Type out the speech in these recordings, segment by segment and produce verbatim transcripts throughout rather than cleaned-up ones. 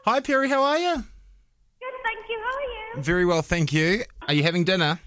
Hi, Perry. How are you? Good, thank you. How are you? Very well, thank you. Are you having dinner?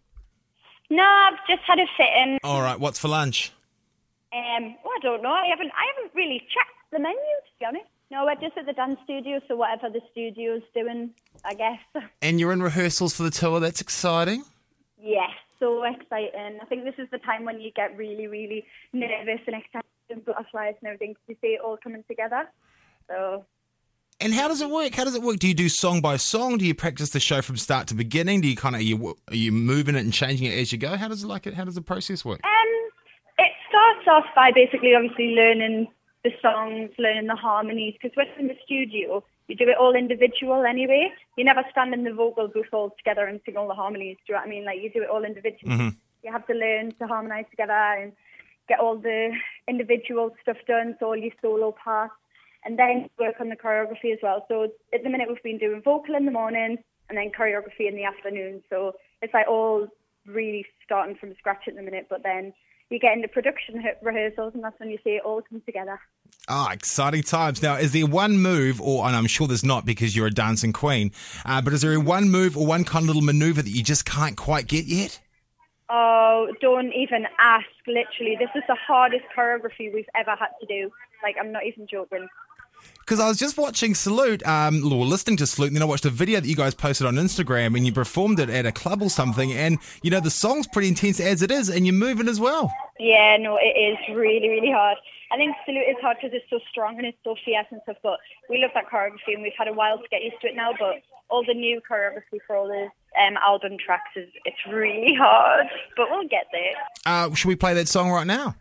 No, I've just had a fit-in. All right. What's for lunch? Um, well, I don't know. I haven't. I haven't really checked the menu, to be honest. No, we're just at the dance studio, so whatever the studio's doing, I guess. And you're in rehearsals for the tour. That's exciting. Yes, so exciting. I think this is the time when you get really, really nervous and excited and butterflies and everything to see it all coming together. So. And how does it work? How does it work? Do you do song by song? Do you practice the show from start to beginning? Do you kind of are you are you moving it and changing it as you go? How does it like it? How does the process work? Um, it starts off by basically obviously learning the songs, learning the harmonies, because when you're in the studio, you do it all individual anyway. You never stand in the vocal booth all together and sing all the harmonies. Do you know what I mean? Like, you do it all individually. Mm-hmm. You have to learn to harmonise together and get all the individual stuff done, so all your solo parts, and then work on the choreography as well. So at the minute we've been doing vocal in the morning and then choreography in the afternoon. So it's like all really starting from scratch at the minute, but then you get into production rehearsals, and that's when you see it all come together. Ah, exciting times. Now, is there one move, or and I'm sure there's not because you're a dancing queen, uh, but is there one move or one kind of little manoeuvre that you just can't quite get yet? Oh, don't even ask, literally. This is the hardest choreography we've ever had to do. Like, I'm not even joking. Because I was just watching Salute, um, or listening to Salute, and then I watched a video that you guys posted on Instagram, and you performed it at a club or something, and, you know, the song's pretty intense as it is, and you're moving as well. Yeah, no, it is really, really hard. I think Salute is hard because it's so strong and it's so fierce and stuff, but we love that choreography, and we've had a while to get used to it now, but all the new choreography for all the um, album tracks, is it's really hard, but we'll get there. Uh, should we play that song right now?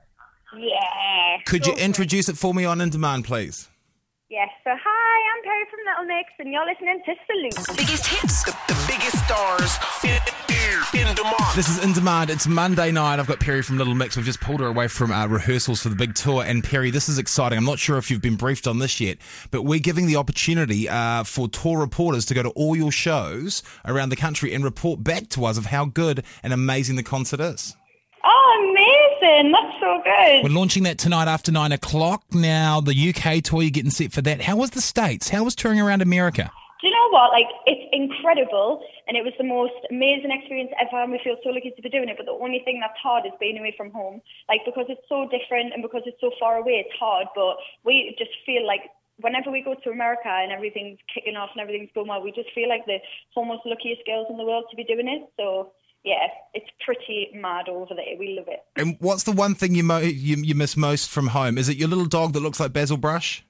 Yeah. Could you introduce it for me on In Demand, please? Yes, so hi, I'm Perry from Little Mix, and you're listening to Salute. Biggest hits, the, the biggest stars in, in demand. This is In Demand. It's Monday night. I've got Perry from Little Mix. We've just pulled her away from uh, rehearsals for the big tour. And Perry, this is exciting. I'm not sure if you've been briefed on this yet, but we're giving the opportunity uh, for tour reporters to go to all your shows around the country and report back to us of how good and amazing the concert is. Oh, amazing. That's so good. We're launching that tonight after nine o'clock. Now, the U K tour, you're getting set for that. How was the States? How was touring around America? Do you know what? Like, it's incredible, and it was the most amazing experience ever, and we feel so lucky to be doing it, but the only thing that's hard is being away from home. Like, because it's so different and because it's so far away, it's hard, but we just feel like whenever we go to America and everything's kicking off and everything's going well, we just feel like the almost luckiest girls in the world to be doing it, so... yeah, it's pretty mad over there. We love it. And what's the one thing you, mo- you you miss most from home? Is it your little dog that looks like Basil Brush?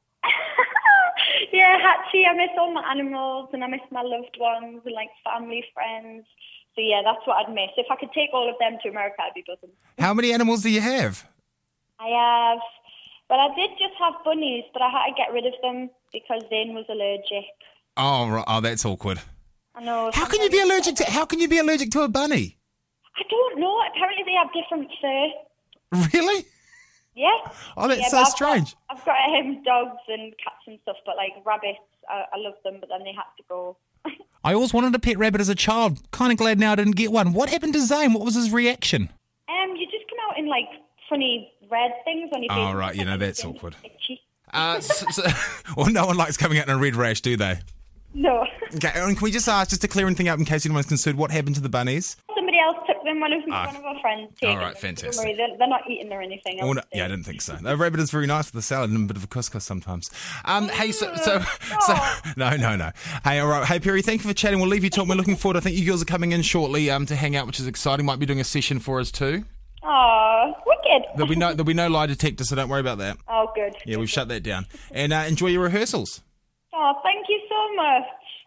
Yeah, Hatchie. I miss all my animals, and I miss my loved ones and like family, friends. So yeah, that's what I'd miss. If I could take all of them to America, I'd be buzzing. How many animals do you have? I have, well, I did just have bunnies, but I had to get rid of them because Zane was allergic. Oh, right. Oh, that's awkward. I know. How can you be allergic to? How can you be allergic to a bunny? I don't know. Apparently, they have different fur. Really? Yeah. Oh, that's yeah, so I've strange. Got, I've got um, dogs and cats and stuff, but like rabbits, I, I love them, but then they had to go. I always wanted a pet rabbit as a child. Kind of glad now I didn't get one. What happened to Zane? What was his reaction? Um, you just come out in like funny red things on your face. Oh, right. You know, that's and awkward. itchy. Uh, so, so, well, no one likes coming out in a red rash, do they? No. Okay, and can we just ask, just to clear anything up in case anyone's concerned, what happened to the bunnies? Somebody else took them. One of, Ah. one of our friends took All right, them. fantastic. Don't worry, they're, they're not eating or anything. Oh, no, yeah, I didn't think so. The rabbit is very nice with the salad and a bit of a couscous sometimes. Um, hey, so, so, so, no, no, no. Hey, all right. Hey, Perry, thank you for chatting. We'll leave you talking. We're looking forward. I think you girls are coming in shortly um, to hang out, which is exciting. Might be doing a session for us too. Oh, wicked. There'll be no, there'll be no lie detector, so don't worry about that. Oh, good. Yeah, we've shut that down. And uh, enjoy your rehearsals. Oh, thank you so much.